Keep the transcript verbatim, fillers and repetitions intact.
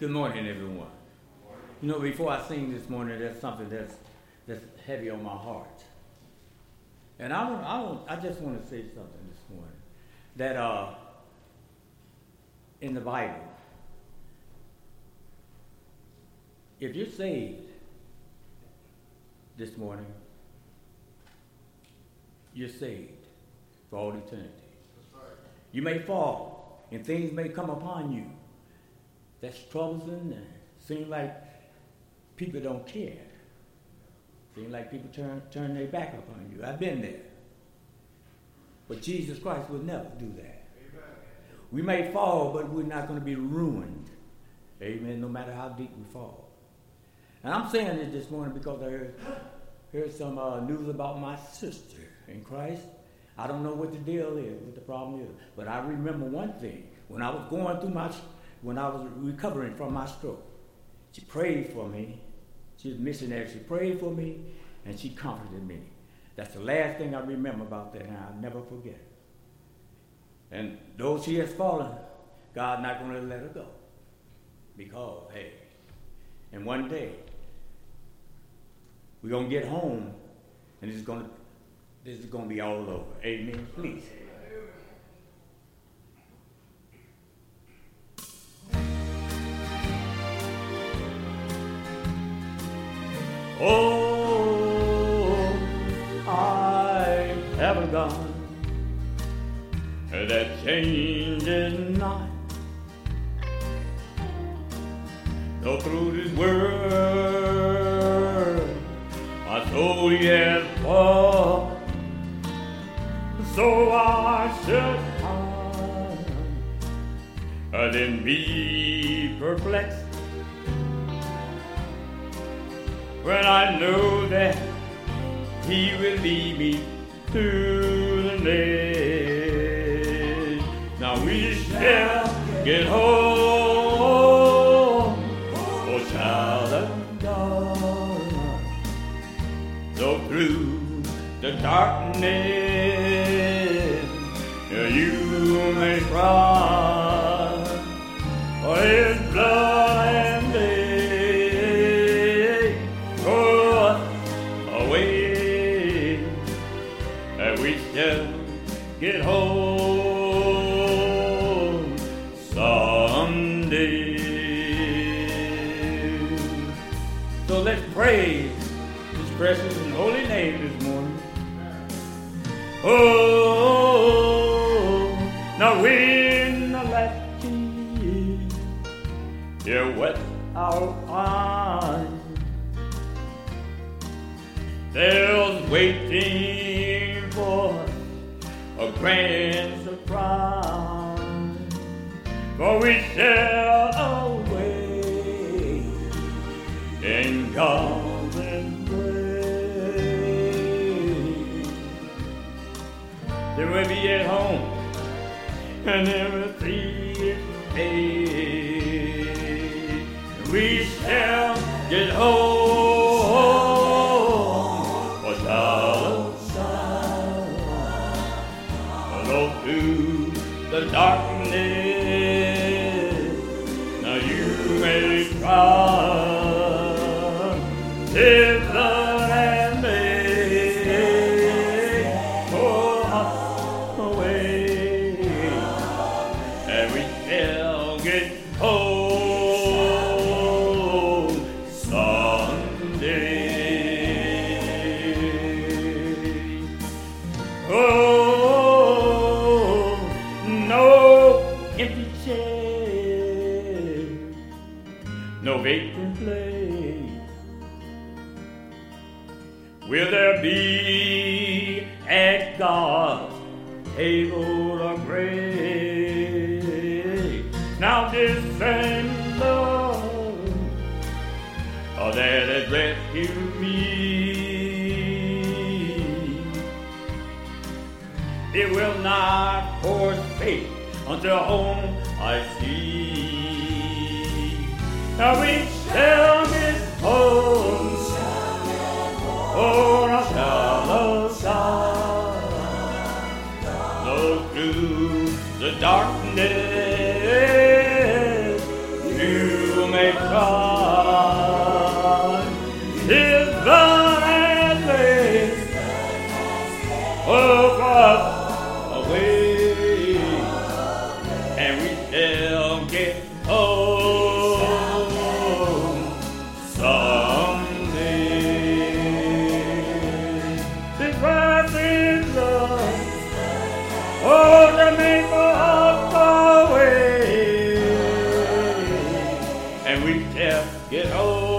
Good morning, everyone. You know, before I sing this morning, there's something that's that's heavy on my heart, and I want, I want, I just want to say something this morning. That uh, in the Bible, if you're saved this morning, you're saved for all eternity. That's right. You may fall, and things may come upon you that's troublesome, and seem like people don't care. Seem like people turn turn their back upon you. I've been there. But Jesus Christ would never do that. Amen. We may fall, but we're not going to be ruined. Amen, no matter how deep we fall. And I'm saying it this morning because I heard, heard some uh, news about my sister in Christ. I don't know what the deal is, what the problem is. But I remember one thing. When I was going through my When I was recovering from my stroke, she prayed for me. She was a missionary. She prayed for me, and she comforted me. That's the last thing I remember about that, and I'll never forget it. And though she has fallen, God's not going to let her go. Because, hey, and one day, we're going to get home, and it's going to, this is going to be all over. Amen? Please. Oh, I haven't gone that changes not. So through this world, my soul has fallen. So I should hide, then be perplexed. When I know that He will lead me to the next. Now we shall get home, oh child of God. Though through the darkness you may cry, for His blood and get home someday. So let's praise His precious and holy name this morning. Oh, now when the last tears Hear wet our eyes, there's waiting for a grand surprise, for we shall away in God's embrace. Then we'll be at home and everything is paid. We shall get home, for child through the darkness, now you may try His blood and make us away, and we shall get home someday. Oh, no vacant place. Will there be at God's table of grace? Now this same love oh, that has rescued me, it will not forsake until home I see. Now we shall get home, oh, I shall love God, though through the darkness you may may trust. His blood has made of us away, and we shall get home someday. This rising blood, oh, the make for us away, and we shall get home.